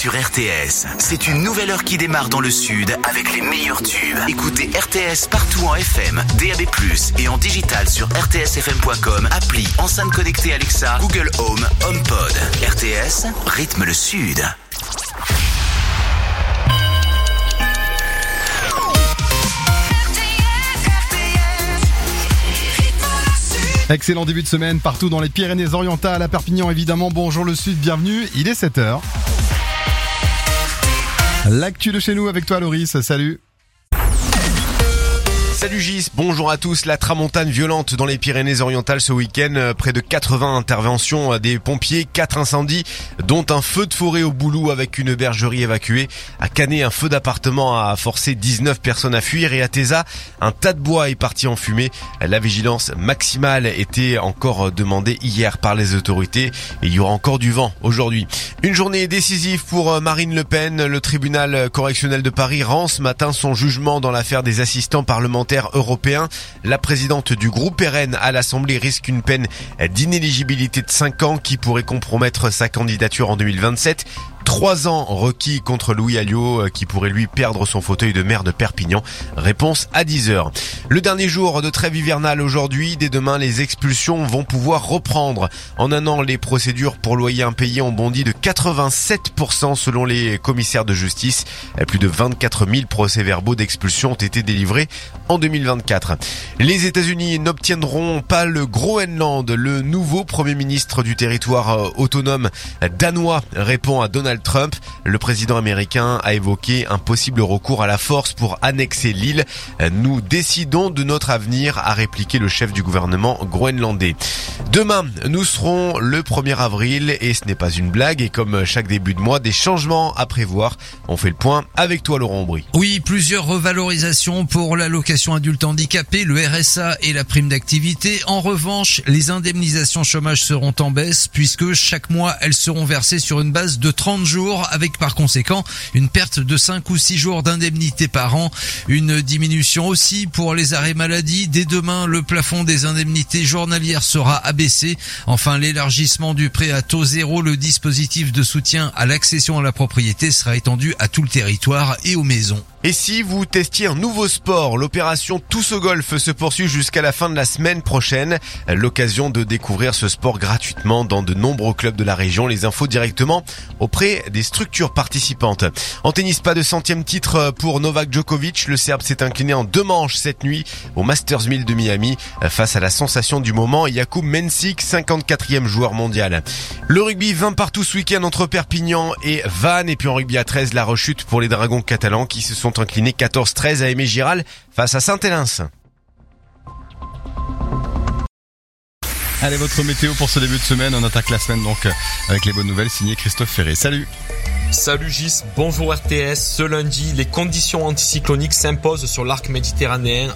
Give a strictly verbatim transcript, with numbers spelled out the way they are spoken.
sur R T S. C'est une nouvelle heure qui démarre dans le sud avec les meilleurs tubes. Écoutez R T S partout en F M, D A B plus, et en digital sur r t s f m point com, appli, enceinte connectée Alexa, Google Home, HomePod. R T S, rythme le sud. Excellent début de semaine partout dans les Pyrénées-Orientales, à Perpignan évidemment. Bonjour le Sud, bienvenue, il est sept heures. L'actu de chez nous avec toi Loris, salut. Salut Gis, bonjour à tous. La tramontane violente dans les Pyrénées-Orientales ce week-end. Près de quatre-vingts interventions des pompiers, quatre incendies, dont un feu de forêt au Boulou avec une bergerie évacuée. À Canet, un feu d'appartement a forcé dix-neuf personnes à fuir. Et à Téza, un tas de bois est parti en fumée. La vigilance maximale était encore demandée hier par les autorités. Et il y aura encore du vent aujourd'hui. Une journée décisive pour Marine Le Pen. Le tribunal correctionnel de Paris rend ce matin son jugement dans l'affaire des assistants parlementaires européen. La présidente du groupe R N à l'Assemblée risque une peine d'inéligibilité de cinq ans qui pourrait compromettre sa candidature en deux mille vingt-sept. Trois ans requis contre Louis Alliot qui pourrait lui perdre son fauteuil de maire de Perpignan. Réponse à dix heures. Le dernier jour de trêve hivernale aujourd'hui. Dès demain, les expulsions vont pouvoir reprendre. En un an, les procédures pour loyer impayé ont bondi de quatre-vingt-sept pour cent selon les commissaires de justice. Plus de vingt-quatre mille procès-verbaux d'expulsion ont été délivrés en deux mille vingt-quatre. Les États-Unis n'obtiendront pas le Groenland. Le nouveau premier ministre du territoire autonome danois répond à Donald Trump. Le président américain a évoqué un possible recours à la force pour annexer l'île. Nous décidons de notre avenir, a répliqué le chef du gouvernement groenlandais. Demain, nous serons le premier avril et ce n'est pas une blague. Et comme chaque début de mois, des changements à prévoir. On fait le point avec toi, Laurent Aubry. Oui, plusieurs revalorisations pour l'allocation adulte handicapé, le R S A et la prime d'activité. En revanche, les indemnisations chômage seront en baisse puisque chaque mois, elles seront versées sur une base de trente jours avec par conséquent une perte de cinq ou six jours d'indemnité par an. Une diminution aussi pour les arrêts maladie. Dès demain, le plafond des indemnités journalières sera abaissé. Enfin, l'élargissement du prêt à taux zéro, le dispositif de soutien à l'accession à la propriété sera étendu à tout le territoire et aux maisons. Et si vous testiez un nouveau sport, l'opération Tous au Golf se poursuit jusqu'à la fin de la semaine prochaine. L'occasion de découvrir ce sport gratuitement dans de nombreux clubs de la région. Les infos directement auprès des structures participantes. En tennis, pas de centième titre pour Novak Djokovic. Le Serbe s'est incliné en deux manches cette nuit au Masters mille de Miami face à la sensation du moment, Jakub Mensik, cinquante-quatrième joueur mondial. Le rugby, vingt partout ce week-end entre Perpignan et Vannes. Et puis en rugby à treize, la rechute pour les Dragons catalans qui se sont inclinés quatorze treize à Aimé-Giral face à Saint-Hélens. Allez, votre météo pour ce début de semaine. On attaque la semaine donc avec les bonnes nouvelles signées Christophe Ferré. Salut. Salut Gis, bonjour R T S. Ce lundi, les conditions anticycloniques s'imposent sur l'arc méditerranéen